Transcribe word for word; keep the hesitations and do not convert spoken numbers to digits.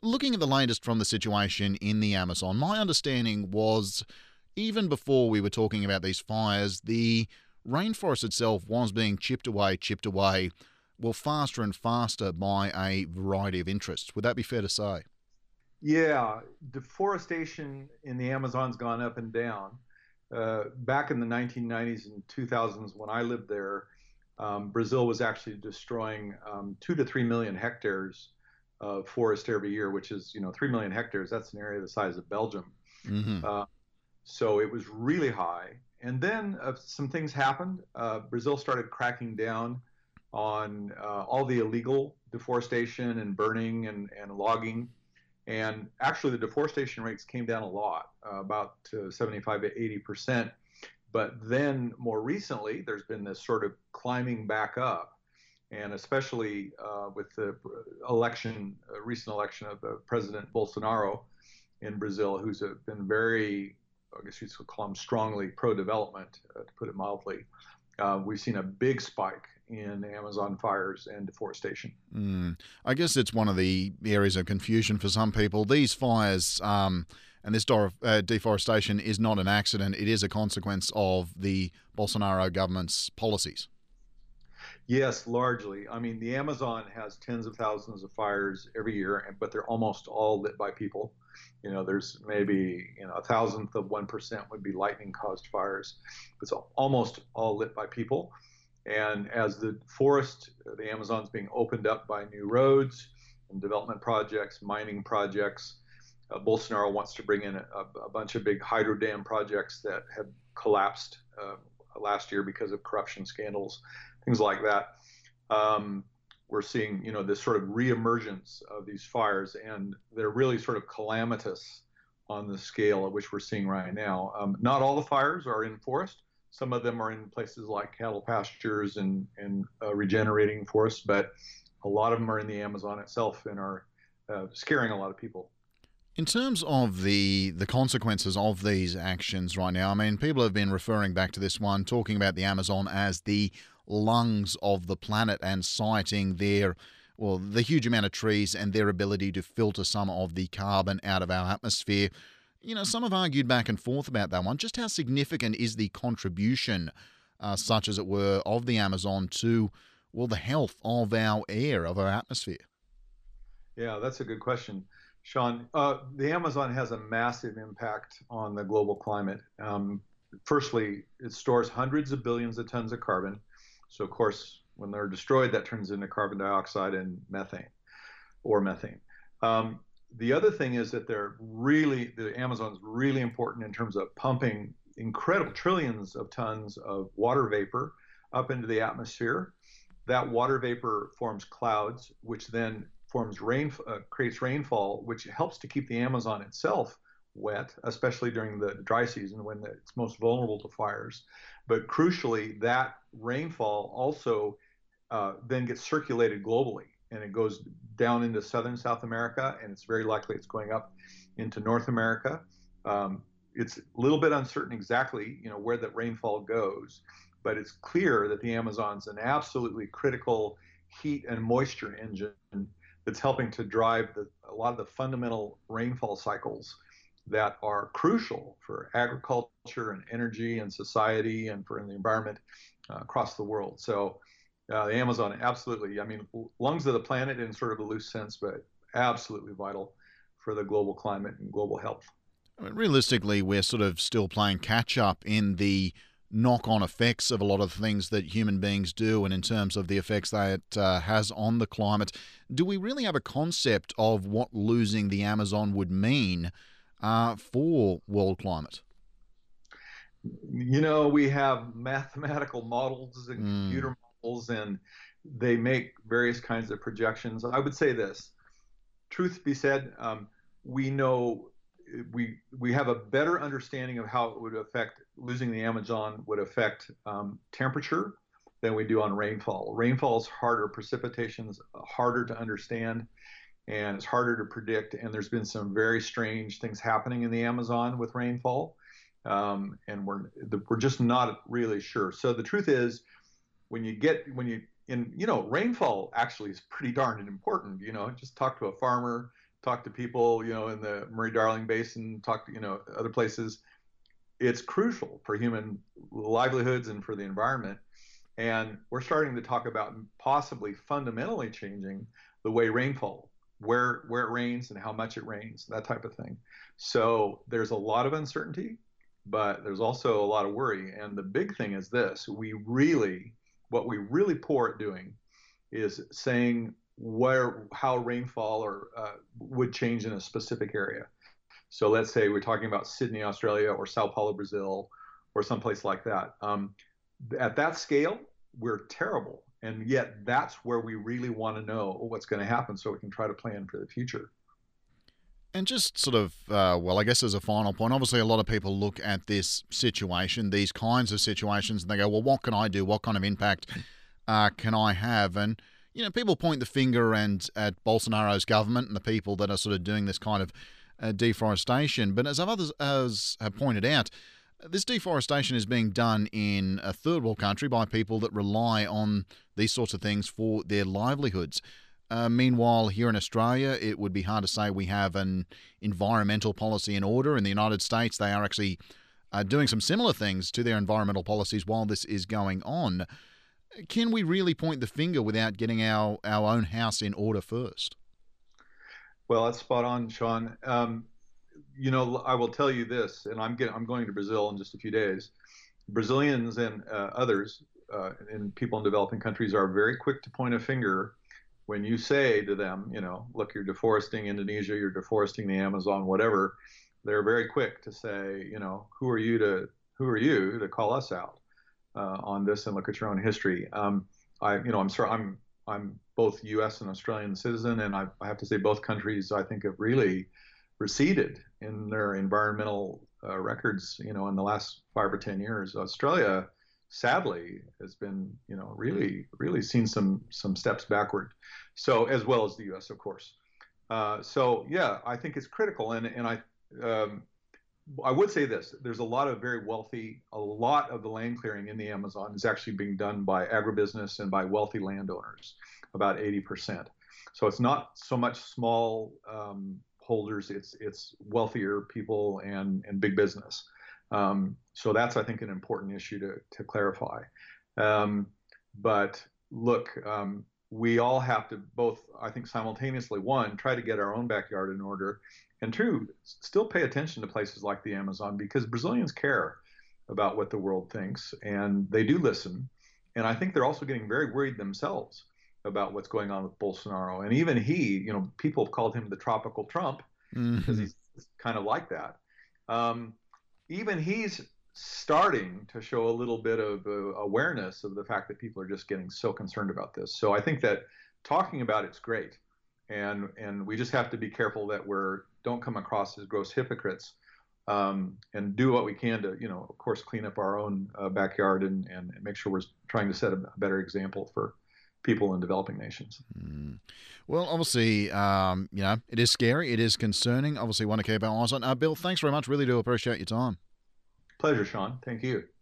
Looking at the latest from the situation in the Amazon, my understanding was even before we were talking about these fires, the rainforest itself was being chipped away, chipped away, well, faster and faster by a variety of interests. Would that be fair to say? Yeah, deforestation in the Amazon's gone up and down. Uh, back in the nineteen nineties and two thousands, when I lived there, um, Brazil was actually destroying um, two to three million hectares of forest every year, which is, you know, three million hectares. That's an area the size of Belgium. Mm-hmm. Uh, so it was really high. And then uh, some things happened. Uh, Brazil started cracking down on uh, all the illegal deforestation and burning and, and logging. And actually, the deforestation rates came down a lot, uh, about uh, seventy-five to eighty percent. But then more recently, there's been this sort of climbing back up. And especially uh, with the election, uh, recent election of uh, President Bolsonaro in Brazil, who's uh, been very, I guess you'd call him strongly pro-development, uh, to put it mildly. Uh, we've seen a big spike in Amazon fires and deforestation. Mm. I guess it's one of the areas of confusion for some people. These fires um, and this dor- uh, deforestation is not an accident. It is a consequence of the Bolsonaro government's policies. Yes, largely. I mean, the Amazon has tens of thousands of fires every year, but they're almost all lit by people. You know, there's maybe, you know, a thousandth of one percent would be lightning caused fires. It's almost all lit by people. And as the forest, the Amazon's being opened up by new roads and development projects, mining projects. Uh, Bolsonaro wants to bring in a, a bunch of big hydro dam projects that have collapsed uh, last year because of corruption scandals, things like that. Um, we're seeing, you know, this sort of reemergence of these fires, and they're really sort of calamitous on the scale at which we're seeing right now. Um, not all the fires are in forest. Some of them are in places like cattle pastures and, and uh, regenerating forests, but a lot of them are in the Amazon itself and are uh, scaring a lot of people. In terms of the the consequences of these actions right now, I mean, people have been referring back to this one, talking about the Amazon as the lungs of the planet and citing their, well, the huge amount of trees and their ability to filter some of the carbon out of our atmosphere. You know, some have argued back and forth about that one. Just how significant is the contribution, uh, such as it were, of the Amazon to, well, the health of our air, of our atmosphere? Yeah, that's a good question, Sean. Uh, the Amazon has a massive impact on the global climate. Um, firstly, it stores hundreds of billions of tons of carbon. So, of course, when they're destroyed, that turns into carbon dioxide and methane or methane. Um, the other thing is that they're really, the Amazon's really important in terms of pumping incredible trillions of tons of water vapor up into the atmosphere. That water vapor forms clouds, which then forms rain, uh, creates rainfall, which helps to keep the Amazon itself wet, especially during the dry season when it's most vulnerable to fires. But crucially, that rainfall also uh, then gets circulated globally, and it goes down into southern South America, and it's very likely it's going up into North America. Um, it's a little bit uncertain exactly, you know, where that rainfall goes, but it's clear that the Amazon's an absolutely critical heat and moisture engine that's helping to drive the, a lot of the fundamental rainfall cycles that are crucial for agriculture and energy and society and for the environment uh, across the world. So uh, the Amazon, absolutely, I mean, lungs of the planet in sort of a loose sense, but absolutely vital for the global climate and global health. I mean, realistically, we're sort of still playing catch up in the knock on effects of a lot of things that human beings do, and in terms of the effects that it uh, has on the climate. Do we really have a concept of what losing the Amazon would mean uh, for world climate? You know, we have mathematical models and Mm, computer models, and they make various kinds of projections. I would say this, truth be said, um, we know we we have a better understanding of how it would affect losing the Amazon would affect um, temperature than we do on rainfall. Rainfall is harder, precipitation is harder to understand, and it's harder to predict. And there's been some very strange things happening in the Amazon with rainfall, um, and we're we're just not really sure. So the truth is, when you get when you in you know rainfall actually is pretty darn important. You know, just talk to a farmer. talk to people, you know, in the Murray-Darling Basin, talk to, you know, other places. It's crucial for human livelihoods and for the environment. And we're starting to talk about possibly fundamentally changing the way rainfall, where where it rains and how much it rains, that type of thing. So there's a lot of uncertainty, but there's also a lot of worry. And the big thing is this: we really, what we really poor at doing is saying where how rainfall or uh, would change in a specific area. So let's say we're talking about Sydney, Australia, or Sao Paulo, Brazil, or someplace like that. Um, at that scale, we're terrible. And yet that's where we really want to know what's going to happen so we can try to plan for the future. And just sort of, uh, well, I guess as a final point, obviously a lot of people look at this situation, these kinds of situations, and they go, well, what can I do? What kind of impact uh, can I have? And, you know, people point the finger and at Bolsonaro's government and the people that are sort of doing this kind of uh, deforestation. But as others as have pointed out, this deforestation is being done in a third world country by people that rely on these sorts of things for their livelihoods. Uh, meanwhile, here in Australia, it would be hard to say we have an environmental policy in order. In the United States, they are actually uh, doing some similar things to their environmental policies while this is going on. Can we really point the finger without getting our, our own house in order first? Well, that's spot on, Sean. Um, you know, I will tell you this, and I'm getting, I'm going to Brazil in just a few days. Brazilians and uh, others uh, and people in developing countries are very quick to point a finger when you say to them, you know, look, you're deforesting Indonesia, you're deforesting the Amazon, whatever. They're very quick to say, you know, who are you to who are you to call us out uh, on this, and look at your own history. Um, I, you know, I'm sorry, I'm I'm both U S and Australian citizen, and I, I have to say both countries I think have really receded in their environmental uh, records, you know, in the last five or ten years. Australia, sadly, has been, you know, really, really seen some some steps backward. So as well as the U S, of course. Uh, so yeah, I think it's critical, and and I. Um, I would say this: there's a lot of very wealthy, a lot of the land clearing in the Amazon is actually being done by agribusiness and by wealthy landowners, about eighty percent. So it's not so much small um, holders; it's it's wealthier people and and big business. Um, so that's, I think, an important issue to to clarify. Um, but look, um, we all have to both, I think, simultaneously, one, try to get our own backyard in order, and two, still pay attention to places like the Amazon, because Brazilians care about what the world thinks, and they do listen. And I think they're also getting very worried themselves about what's going on with Bolsonaro. And even he, you know, people have called him the tropical Trump because Mm-hmm. he's kind of like that. Um, even he's starting to show a little bit of uh, awareness of the fact that people are just getting so concerned about this. So I think that talking about it's great, and and we just have to be careful that we're don't come across as gross hypocrites, um, and do what we can to, you know, of course, clean up our own uh, backyard, and, and make sure we're trying to set a better example for people in developing nations. Mm. Well, obviously, um, you know, it is scary. It is concerning. Obviously, want to keep our eyes on. Uh, Bill, thanks very much. Really do appreciate your time. Pleasure, Sean. Thank you.